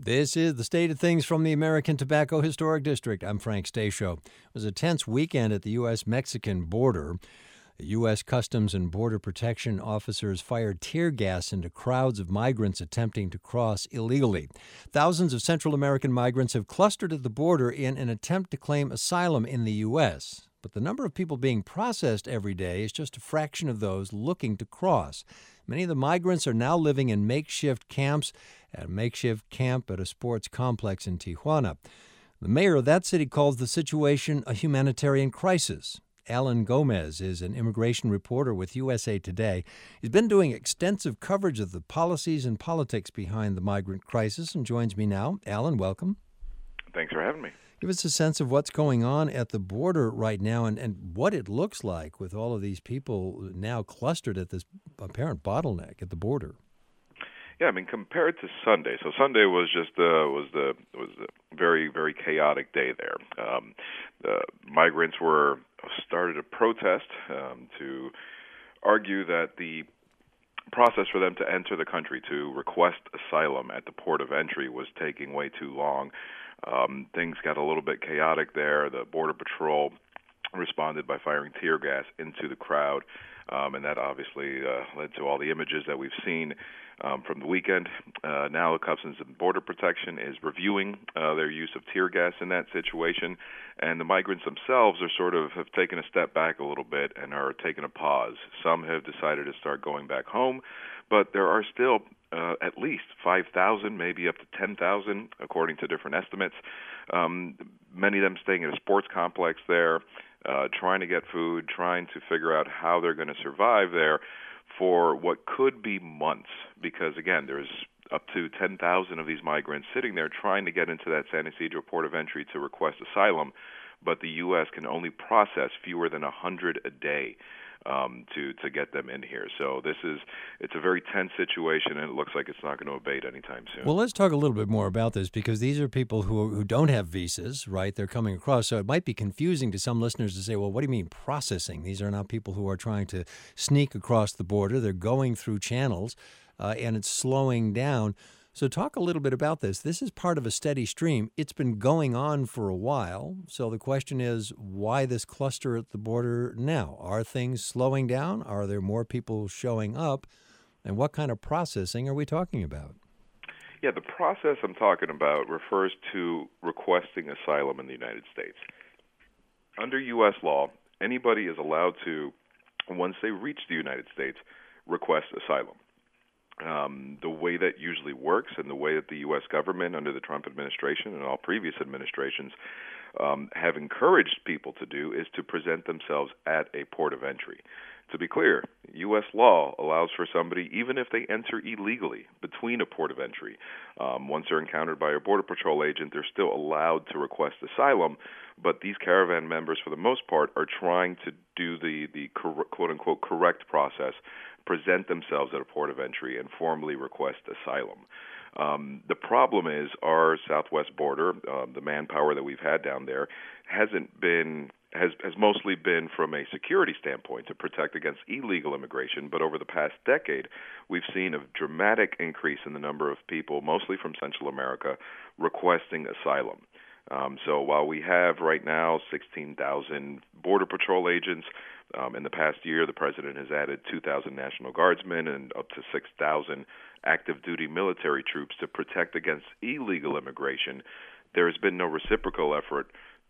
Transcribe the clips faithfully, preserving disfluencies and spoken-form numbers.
This is the state of things from the American Tobacco Historic District. I'm Frank Stasio. It was a tense weekend at the U S Mexican border. U S Customs and Border Protection officers fired tear gas into crowds of migrants attempting to cross illegally. Thousands of Central American migrants have clustered at the border in an attempt to claim asylum in the U S, but the number of people being processed every day is just a fraction of those looking to cross. Many of the migrants are now living in makeshift camps at a makeshift camp at a sports complex in Tijuana. The mayor of that city calls the situation a humanitarian crisis. Alan Gomez is an immigration reporter with U S A Today. He's been doing extensive coverage of the policies and politics behind the migrant crisis and joins me now. Alan, welcome. Thanks for having me. Give us a sense of what's going on at the border right now and, and what it looks like with all of these people now clustered at this apparent bottleneck at the border. Yeah, I mean, compared to Sunday, so Sunday was just uh, was the was a very very chaotic day there. Um, the migrants were started a protest um, to argue that the process for them to enter the country to request asylum at the port of entry was taking way too long. Um, things got a little bit chaotic there. The Border Patrol responded by firing tear gas into the crowd, um, and that obviously uh, led to all the images that we've seen um, from the weekend. Uh, now the Customs and Border Protection is reviewing uh, their use of tear gas in that situation, and the migrants themselves are sort of have taken a step back a little bit and are taking a pause. Some have decided to start going back home, but there are still Uh, at least five thousand, maybe up to ten thousand, according to different estimates. Um, many of them staying at a sports complex there, uh, trying to get food, trying to figure out how they're going to survive there for what could be months. Because, again, there's up to ten thousand of these migrants sitting there trying to get into that San Ysidro port of entry to request asylum, but the U S can only process fewer than one hundred a day. Um, to to get them in here. So this is, it's a very tense situation, and it looks like it's not going to abate anytime soon. Well, let's talk a little bit more about this, because these are people who who don't have visas, right? They're coming across. So it might be confusing to some listeners to say, well, what do you mean processing? These are not people who are trying to sneak across the border. They're going through channels, uh, and it's slowing down. So talk a little bit about this. This is part of a steady stream. It's been going on for a while. So the question is, why this cluster at the border now? Are things slowing down? Are there more people showing up? And what kind of processing are we talking about? Yeah, the process I'm talking about refers to requesting asylum in the United States. Under U S law, anybody is allowed to, once they reach the United States, request asylum. Um, the way that usually works, and the way that the U S government under the Trump administration and all previous administrations um, have encouraged people to do, is to present themselves at a port of entry. To be clear, U S law allows for somebody, even if they enter illegally between a port of entry, um, once they're encountered by a Border Patrol agent, they're still allowed to request asylum. But these caravan members, for the most part, are trying to do the, the cor- quote-unquote correct process, present themselves at a port of entry, and formally request asylum. Um, the problem is our southwest border, uh, the manpower that we've had down there, hasn't been has has mostly been from a security standpoint to protect against illegal immigration. But over the past decade, we've seen a dramatic increase in the number of people, mostly from Central America, requesting asylum. Um, so while we have right now sixteen thousand Border Patrol agents, um, in the past year the president has added two thousand National Guardsmen and up to six thousand active-duty military troops to protect against illegal immigration, there has been no reciprocal effort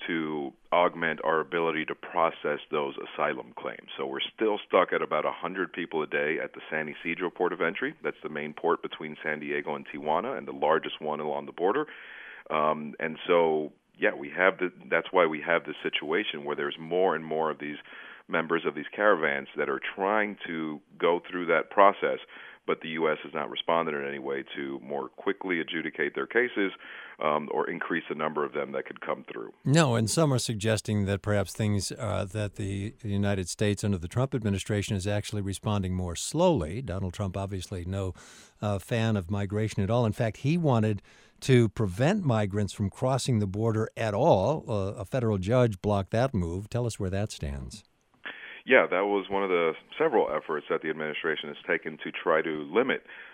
to augment our ability to process those asylum claims. So we're still stuck at about one hundred people a day at the San Ysidro port of entry. That's the main port between San Diego and Tijuana, and the largest one along the border. Um, and so, yeah, we have the, that's why we have this situation where there's more and more of these members of these caravans that are trying to go through that process, but the U S has not responded in any way to more quickly adjudicate their cases um, or increase the number of them that could come through. No, and some are suggesting that perhaps things uh, that the United States under the Trump administration is actually responding more slowly. Donald Trump, obviously no uh, fan of migration at all. In fact, he wanted to prevent migrants from crossing the border at all. Uh, a federal judge blocked that move. Tell us where that stands. Yeah, that was one of the several efforts that the administration has taken to try to limit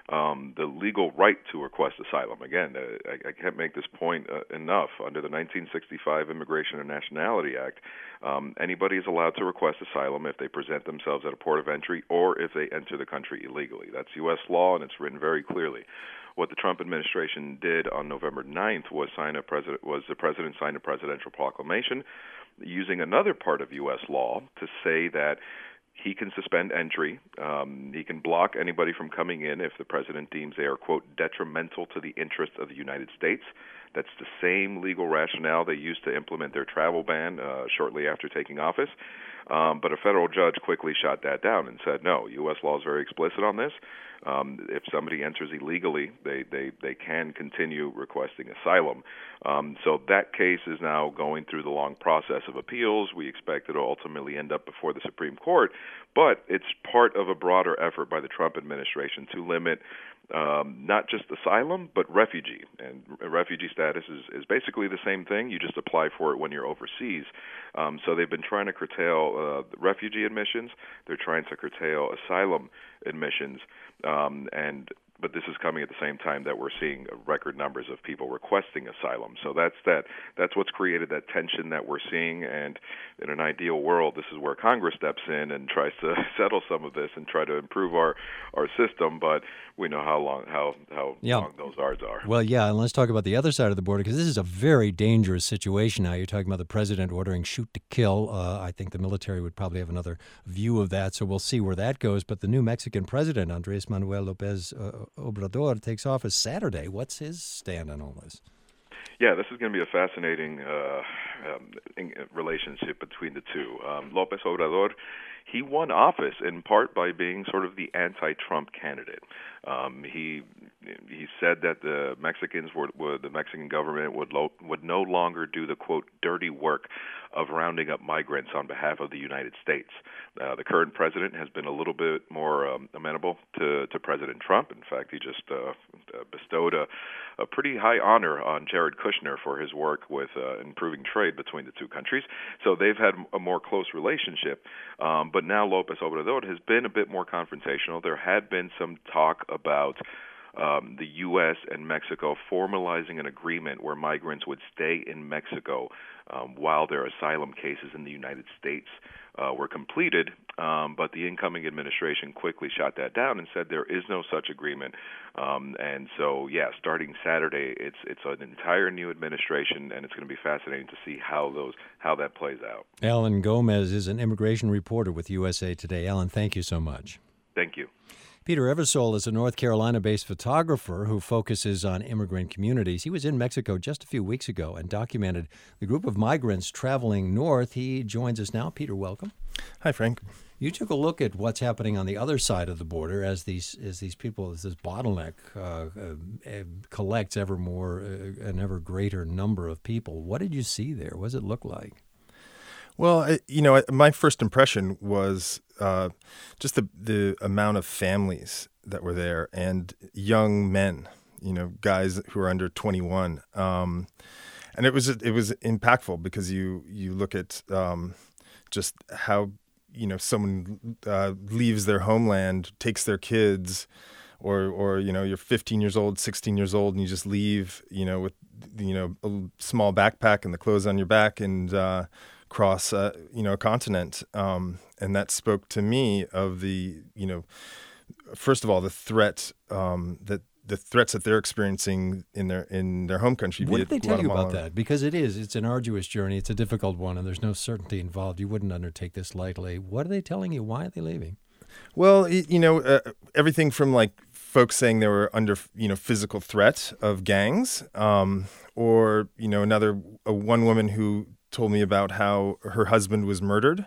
um, the legal right to request asylum. Again, uh, I, I can't make this point uh, enough. Under the nineteen sixty-five Immigration and Nationality Act, um, anybody is allowed to request asylum if they present themselves at a port of entry or if they enter the country illegally. That's U S law, and it's written very clearly. What the Trump administration did on November ninth was sign a president was the president signed a presidential proclamation using another part of U S law to say that he can suspend entry. Um, he can block anybody from coming in if the president deems they are, quote, detrimental to the interests of the United States. That's the same legal rationale they used to implement their travel ban uh, shortly after taking office. Um, but a federal judge quickly shot that down and said, no, U S law is very explicit on this. Um, if somebody enters illegally, they, they, they can continue requesting asylum. Um, so that case is now going through the long process of appeals. We expect it will ultimately end up before the Supreme Court. But it's part of a broader effort by the Trump administration to limit um, not just asylum, but refugee. And refugee status is, is basically the same thing. You just apply for it when you're overseas. Um, so they've been trying to curtail uh, refugee admissions. They're trying to curtail asylum admissions. Um, and but this is coming at the same time that we're seeing record numbers of people requesting asylum. So that's that. That's what's created that tension that we're seeing. And in an ideal world, this is where Congress steps in and tries to settle some of this and try to improve our, our system. But we know how long how how yeah. long those odds are. Well, yeah, and let's talk about the other side of the border, because this is a very dangerous situation now. You're talking about the president ordering shoot to kill. Uh, I think the military would probably have another view of that, so we'll see where that goes. But the new Mexican president, Andrés Manuel López uh, Obrador, takes office Saturday. What's his stand on all this? Yeah, this is going to be a fascinating uh, um, in, relationship between the two. Um, López Obrador, he won office in part by being sort of the anti-Trump candidate. Um, he he said that the Mexicans would, would the Mexican government would lo, would no longer do the, quote, dirty work of rounding up migrants on behalf of the United States. Uh, the current president has been a little bit more um, amenable to, to President Trump. In fact, he just uh, bestowed a, a pretty high honor on Jared Kushner for his work with uh, improving trade between the two countries. So they've had a more close relationship. Um, but now López Obrador has been a bit more confrontational. There had been some talk about Um, the U S and Mexico formalizing an agreement where migrants would stay in Mexico um, while their asylum cases in the United States uh, were completed. Um, but the incoming administration quickly shot that down and said there is no such agreement. Um, and so, yeah, starting Saturday, it's it's an entire new administration, and it's going to be fascinating to see how those how that plays out. Alan Gomez is an immigration reporter with U S A Today. Alan, thank you so much. Thank you. Peter Eversole is a North Carolina-based photographer who focuses on immigrant communities. He was in Mexico just a few weeks ago and documented the group of migrants traveling north. He joins us now. Peter, welcome. Hi, Frank. You took a look at what's happening on the other side of the border as these as these people, as this bottleneck uh, uh, collects ever more, uh, an ever greater number of people. What did you see there? What does it look like? Well, I, you know, my first impression was uh, just the the amount of families that were there and young men, you know, guys who are under twenty-one, um, and it was it was impactful because you you look at um, just how you know someone uh, leaves their homeland, takes their kids, or or you know you're fifteen years old, sixteen years old, and you just leave, you know, with you know a small backpack and the clothes on your back and uh, cross, uh, you know, a continent. Um, and that spoke to me of the, you know, first of all, the threat um, that the threats that they're experiencing in their in their home country. What did they tell Guatemala. you about that? Because it is, it's an arduous journey. It's a difficult one, and there's no certainty involved. You wouldn't undertake this lightly. What are they telling you? Why are they leaving? Well, you know, uh, everything from like folks saying they were under, you know, physical threat of gangs, um, or, you know, another, uh, one woman who told me about how her husband was murdered,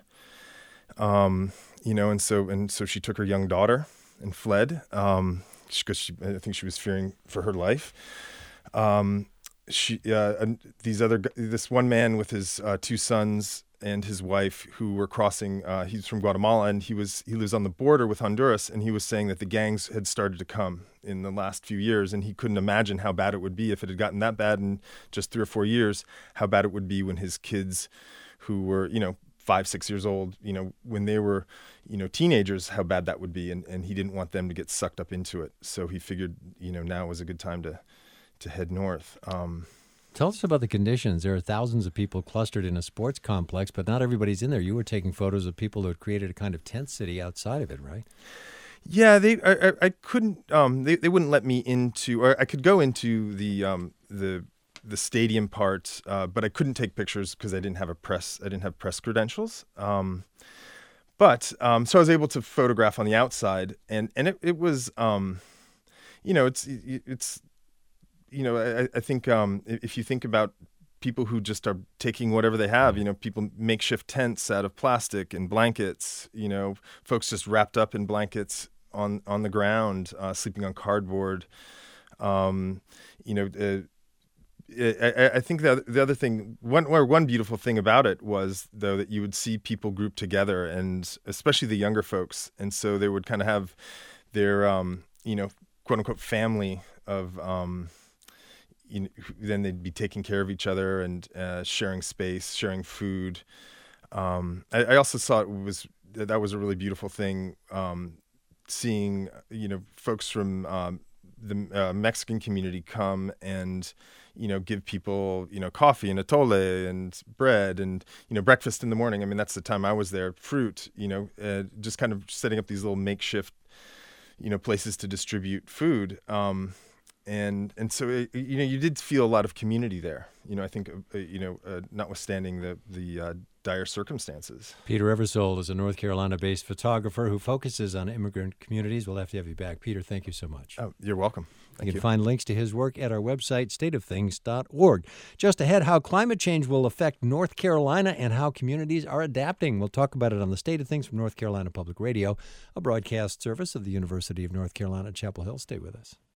um, you know, and so and so she took her young daughter and fled um, because she, I think she was fearing for her life. Um, she, uh, and these other, this one man with his uh, two sons and his wife who were crossing. Uh, he's from Guatemala, and he was he lives on the border with Honduras. And he was saying that the gangs had started to come in the last few years, and he couldn't imagine how bad it would be if it had gotten that bad in just three or four years. How bad it would be when his kids, who were you know five, six years old, you know, when they were, you know, teenagers, how bad that would be. And, and he didn't want them to get sucked up into it. So he figured, you know, now was a good time to, to head north. Um, Tell us about the conditions. There are thousands of people clustered in a sports complex, but not everybody's in there. You were taking photos of people who had created a kind of tent city outside of it, right? Yeah, they. I, I, I couldn't. Um, they, they wouldn't let me into, or I could go into the um, the the stadium part, uh, but I couldn't take pictures because I didn't have a press. I didn't have press credentials. Um, but um, so I was able to photograph on the outside, and and it, it was, um, you know, it's it's. You know, I, I think um, if you think about people who just are taking whatever they have, you know, people makeshift tents out of plastic and blankets, you know, folks just wrapped up in blankets on, on the ground, uh, sleeping on cardboard. Um, you know, uh, I, I think the, the other thing, one, one beautiful thing about it was, though, that you would see people grouped together, and especially the younger folks. And so they would kind of have their, um, you know, quote unquote family of, um, You know, then they'd be taking care of each other and uh, sharing space, sharing food. Um, I, I also saw it was that was a really beautiful thing, um, seeing you know folks from um, the uh, Mexican community come and you know give people you know coffee and atole and bread and you know breakfast in the morning. I mean that's the time I was there. Fruit, you know, uh, just kind of setting up these little makeshift you know places to distribute food. Um, And and so it, you know you did feel a lot of community there. You know I think uh, you know uh, notwithstanding the the uh, dire circumstances. Peter Eversole is a North Carolina-based photographer who focuses on immigrant communities. We'll have to have you back, Peter. Thank you so much. Oh, you're welcome. Thank you can you. find links to his work at our website, state of things dot org. Just ahead, how climate change will affect North Carolina and how communities are adapting. We'll talk about it on the State of Things from North Carolina Public Radio, a broadcast service of the University of North Carolina at Chapel Hill. Stay with us.